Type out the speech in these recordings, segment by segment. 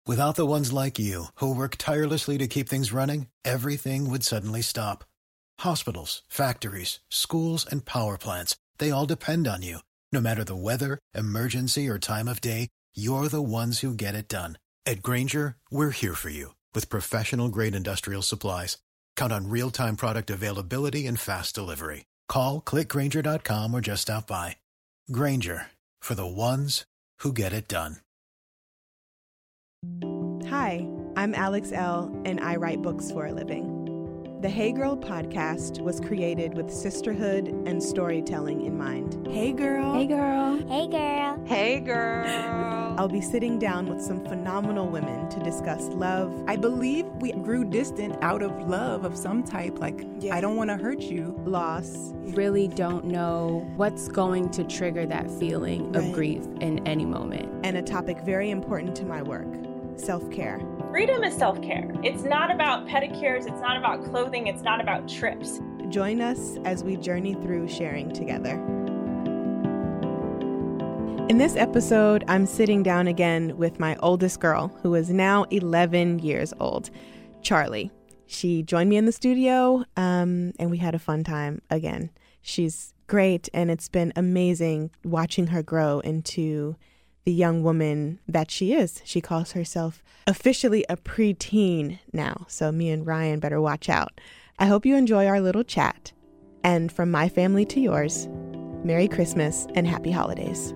Without the ones like you, who work tirelessly to keep things running, everything would suddenly stop. Hospitals, factories, schools, and power plants, they all depend on you. No matter the weather, emergency, or time of day, you're the ones who get it done. At Grainger, we're here for you with professional-grade industrial supplies. Count on real-time product availability and fast delivery. Call, click Grainger.com, or just stop by. Grainger, for the ones who get it done. Hi, I'm Alex Elle, and I write books for a living. The Hey Girl podcast was created with sisterhood and storytelling in mind. Hey girl. Hey girl. Hey girl. Hey girl. I'll be sitting down with some phenomenal women to discuss love. I believe we grew distant out of love of some type, like, I don't want to hurt you. Loss. Really don't know what's going to trigger that feeling of grief in any moment. And a topic very important to my work, self-care. Freedom is self-care. It's not about pedicures, it's not about clothing, it's not about trips. Join us as we journey through sharing together. In this episode, I'm sitting down again with my oldest girl, who is now 11 years old, Charlie. She joined me in the studio, and we had a fun time again. She's great, and it's been amazing watching her grow into the young woman that she is. She calls herself officially a preteen now, so me and Ryan better watch out. I hope you enjoy our little chat. And from my family to yours, Merry Christmas and Happy Holidays.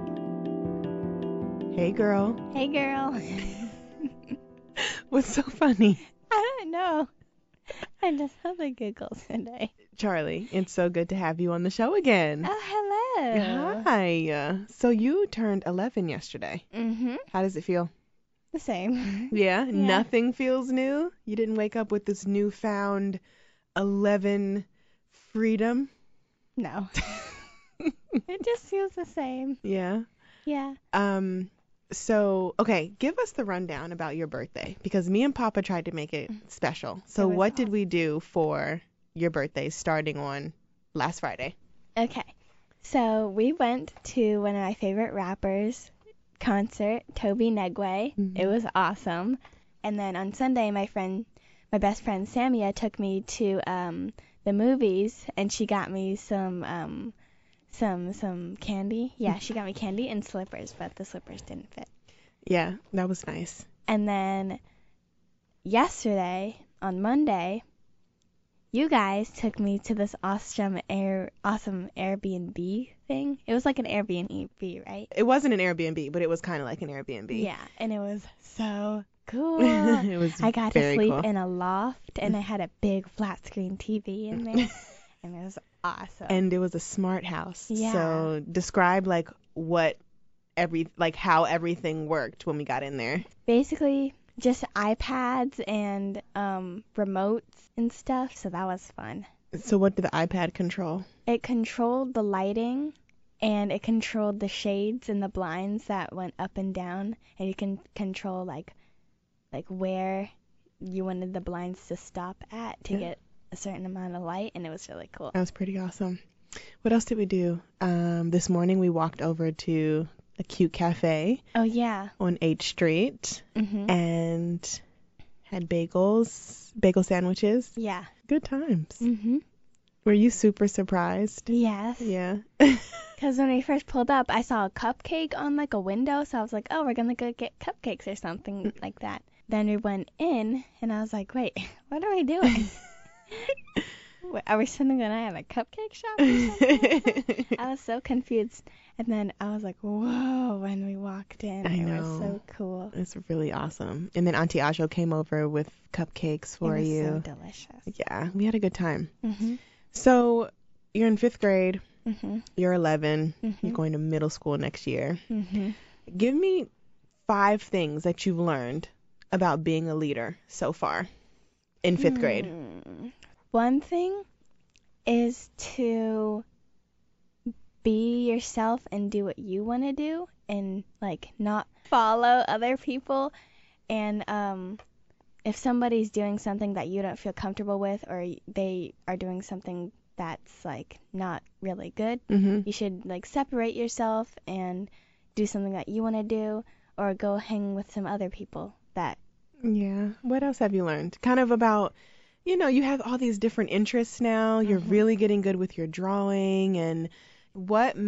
Hey, girl. Hey girl. What's so funny? I don't know. I just have a giggle today. Charlie, it's so good to have you on the show again. Oh, hello. Hi. So you turned 11 yesterday. Mm-hmm. How does it feel? The same. Yeah? Nothing feels new? You didn't wake up with this newfound 11 freedom? No. It just feels the same. Yeah? Yeah. So, okay, give us the rundown about your birthday, because me and Papa tried to make it special. So what did we do for your birthday starting on last Friday? Okay. So we went to one of my favorite rappers' concert, Toby Negway. Mm-hmm. It was awesome. And then on Sunday, my best friend Samia took me to the movies, and she got me some candy. Yeah, she got me candy and slippers, but the slippers didn't fit. Yeah, that was nice. And then yesterday, on Monday, you guys took me to this awesome Airbnb thing. It was like an Airbnb, right? It wasn't an Airbnb, but it was kind of like an Airbnb. Yeah, and it was so cool. It was I got to sleep cool. in a loft, and I had a big flat screen TV in there, and it was awesome. And it was a smart house. Yeah. So describe how everything worked when we got in there. Basically, just iPads and remotes and stuff, so that was fun. So what did the iPad control? It controlled the lighting, and it controlled the shades and the blinds that went up and down, and you can control like where you wanted the blinds to stop at to get a certain amount of light, and it was really cool. That was pretty awesome. What else did we do? This morning we walked over to a cute cafe. Oh, yeah. On H Street. Mm-hmm. And had bagel sandwiches. Yeah. Good times. Mm-hmm. Were you super surprised? Yes. Yeah. Because when we first pulled up, I saw a cupcake on like a window, so I was like, oh, we're going to go get cupcakes or something like that. Then we went in, and I was like, wait, what are we doing? Are we sitting the night at a cupcake shop or something? I was so confused. And then I was like, whoa, when we walked in. I know. It was so cool. It's really awesome. And then Auntie Ajo came over with cupcakes for you. It was so delicious. Yeah, we had a good time. Mm-hmm. So you're in 5th grade. Mm-hmm. You're 11. Mm-hmm. You're going to middle school next year. Mm-hmm. Give me 5 things that you've learned about being a leader so far in 5th grade. One thing is to be yourself and do what you want to do, and like not follow other people. And if somebody's doing something that you don't feel comfortable with, or they are doing something that's like not really good, Mm-hmm. you should like separate yourself and do something that you want to do. or go hang with some other people that. Yeah. What else have you learned? Kind of about, you have all these different interests now. You're really getting good with your drawing. And what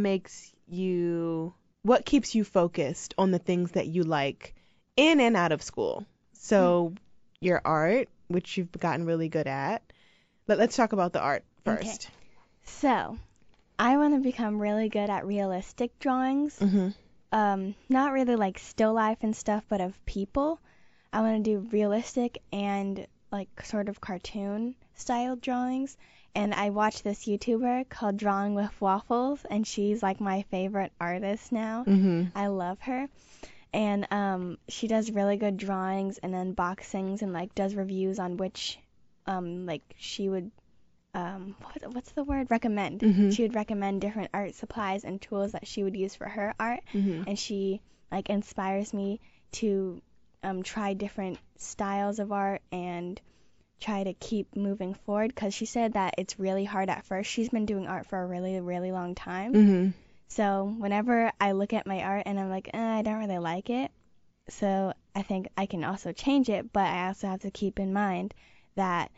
keeps you focused on the things that you like in and out of school? So your art, which you've gotten really good at. But let's talk about the art first. Okay. So I want to become really good at realistic drawings. Not really like still life and stuff, but of people. I want to do realistic and like sort of cartoon style drawings. And I watch this YouTuber called Drawing with Waffles, and she's like my favorite artist now. I love her. And she does really good drawings and unboxings and like does reviews on which like she would what's the word? Recommend. She would recommend different art supplies and tools that she would use for her art. And she like inspires me to try different styles of art and try to keep moving forward, because she said that it's really hard at first. She's been doing art for a really, really long time. So whenever I look at my art and I'm like, I don't really like it, so I think I can also change it, but I also have to keep in mind that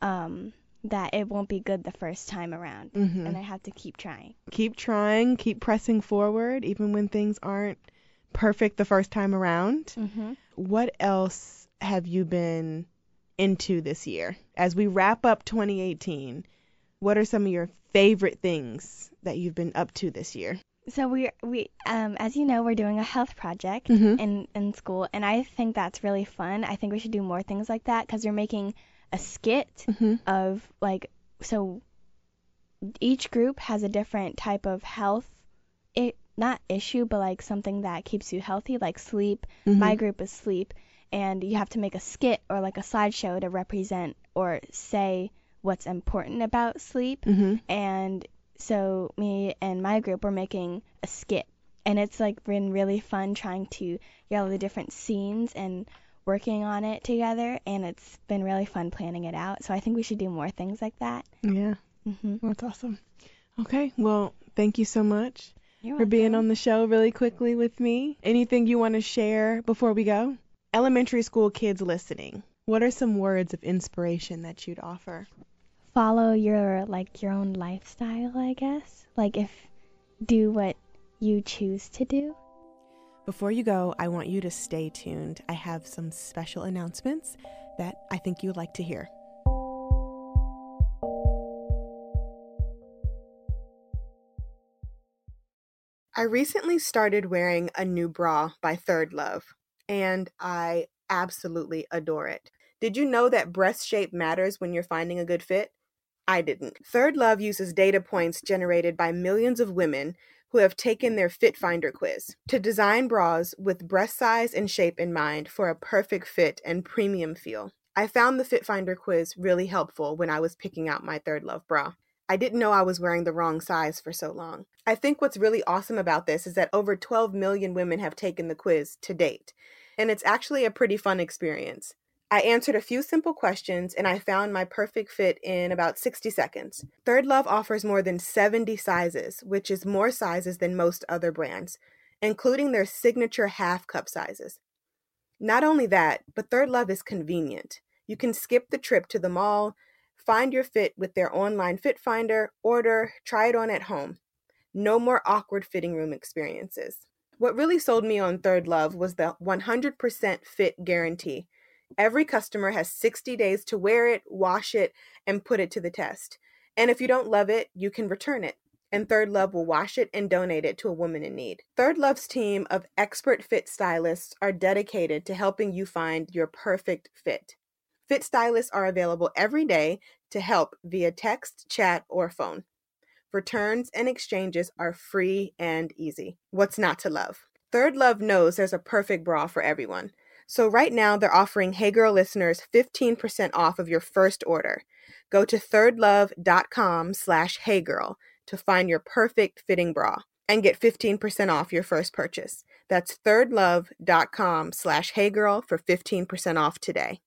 that it won't be good the first time around, and I have to keep trying. Keep trying, keep pressing forward, even when things aren't perfect the first time around. What else have you been into this year? As we wrap up 2018, what are some of your favorite things that you've been up to this year? So we as you know, we're doing a health project in school, and I think that's really fun. I think we should do more things like that, because we're making a skit of like, so each group has a different type of health, not issue, but like something that keeps you healthy, like sleep. My group is sleep, and you have to make a skit or like a slideshow to represent or say what's important about sleep. And so me and my group were making a skit, and it's like been really fun trying to get all the different scenes and working on it together, and it's been really fun planning it out. So I think we should do more things like that. Yeah. That's awesome. Okay, well, thank you so much You're for being welcome. on the show really quickly with me. Anything you want to share before we go? Elementary school kids listening, what are some words of inspiration that you'd offer? Follow your own lifestyle, I guess. Do what you choose to do. Before you go, I want you to stay tuned. I have some special announcements that I think you'd like to hear. I recently started wearing a new bra by Third Love, and I absolutely adore it. Did you know that breast shape matters when you're finding a good fit? I didn't. Third Love uses data points generated by millions of women who have taken their Fit Finder quiz to design bras with breast size and shape in mind for a perfect fit and premium feel. I found the Fit Finder quiz really helpful when I was picking out my Third Love bra. I didn't know I was wearing the wrong size for so long. I think what's really awesome about this is that over 12 million women have taken the quiz to date, and it's actually a pretty fun experience. I answered a few simple questions, and I found my perfect fit in about 60 seconds. Third Love offers more than 70 sizes, which is more sizes than most other brands, including their signature half cup sizes. Not only that, but Third Love is convenient. You can skip the trip to the mall, find your fit with their online fit finder, order, try it on at home. No more awkward fitting room experiences. What really sold me on Third Love was the 100% fit guarantee. Every customer has 60 days to wear it, wash it, and put it to the test. And if you don't love it, you can return it. And Third Love will wash it and donate it to a woman in need. Third Love's team of expert fit stylists are dedicated to helping you find your perfect fit. Fit stylists are available every day to help via text, chat, or phone. Returns and exchanges are free and easy. What's not to love? Third Love knows there's a perfect bra for everyone. So right now, they're offering Hey Girl listeners 15% off of your first order. Go to thirdlove.com/heygirl to find your perfect fitting bra and get 15% off your first purchase. That's thirdlove.com/heygirl for 15% off today.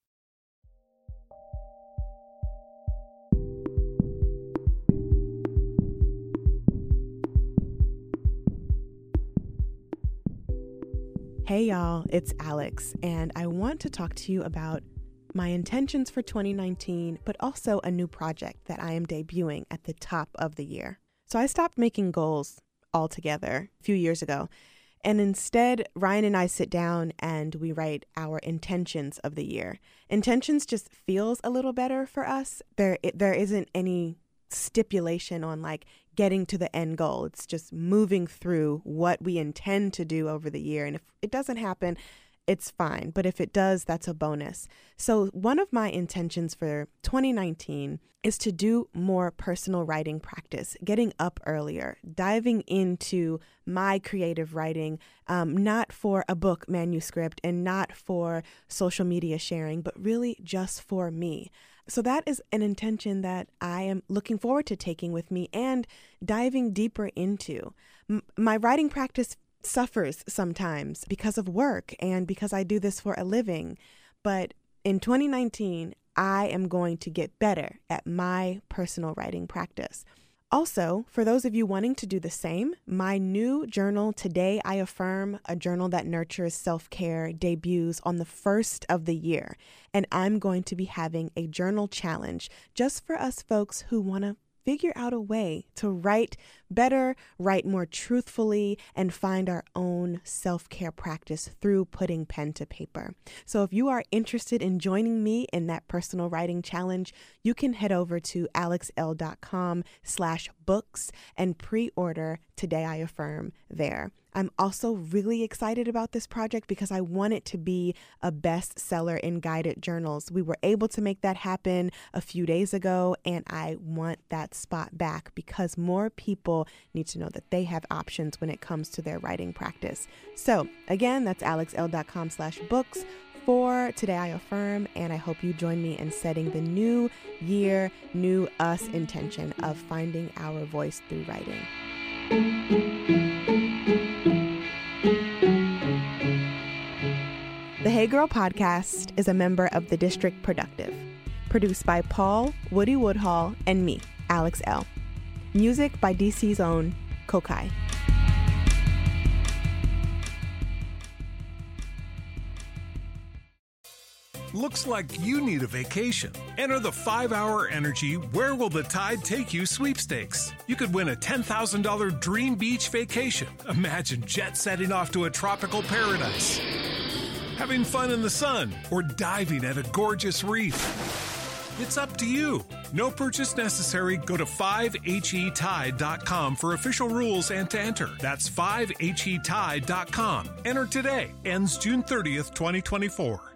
Hey y'all, it's Alex, and I want to talk to you about my intentions for 2019, but also a new project that I am debuting at the top of the year. So I stopped making goals altogether a few years ago, and instead, Ryan and I sit down and we write our intentions of the year. Intentions just feels a little better for us. There isn't any stipulation on like getting to the end goal. It's just moving through what we intend to do over the year. And if it doesn't happen, it's fine. But if it does, that's a bonus. So one of my intentions for 2019 is to do more personal writing practice, getting up earlier, diving into my creative writing, not for a book manuscript and not for social media sharing, but really just for me. So that is an intention that I am looking forward to taking with me and diving deeper into. My writing practice suffers sometimes because of work and because I do this for a living. But in 2019, I am going to get better at my personal writing practice. Also, for those of you wanting to do the same, my new journal, Today I Affirm, a journal that nurtures self-care, debuts on the 1st of the year. And I'm going to be having a journal challenge just for us folks who want to figure out a way to write better, write more truthfully, and find our own self-care practice through putting pen to paper. So if you are interested in joining me in that personal writing challenge, you can head over to alexl.com/books and pre-order Today I Affirm there. I'm also really excited about this project because I want it to be a bestseller in guided journals. We were able to make that happen a few days ago, and I want that spot back because more people need to know that they have options when it comes to their writing practice. So again, that's alexl.com/books for Today I Affirm, and I hope you join me in setting the new year, new us intention of finding our voice through writing. The Hey Girl podcast is a member of the District Productive, produced by Paul Woody Woodhall and me, Alex L. Music by DC's own Kokai. Looks like you need a vacation. Enter the 5-Hour Energy Where Will the Tide Take You sweepstakes. You could win a $10,000 dream beach vacation. Imagine jet setting off to a tropical paradise, having fun in the sun, or diving at a gorgeous reef. It's up to you. No purchase necessary. Go to 5HETide.com for official rules and to enter. That's 5HETide.com. Enter today. Ends June 30th, 2024.